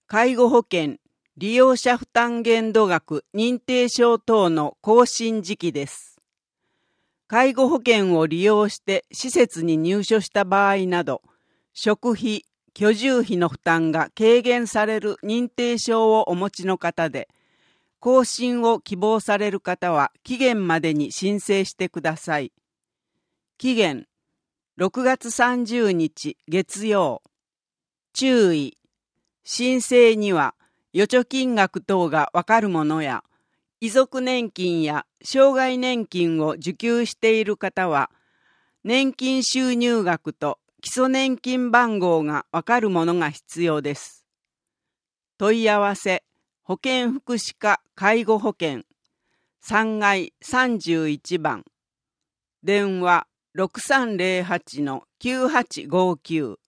介護保険利用者負担限度額認定証等の更新時期です。介護保険を利用して施設に入所した場合など、食費、居住費の負担が軽減される認定証をお持ちの方で、更新を希望される方は期限までに申請してください。期限6月30日月曜。注意。申請には預貯金額等がわかるものや、遺族年金や障害年金を受給している方は、年金収入額と基礎年金番号がわかるものが必要です。問い合わせ、保健福祉課介護保険3階31番。電話 6308-9859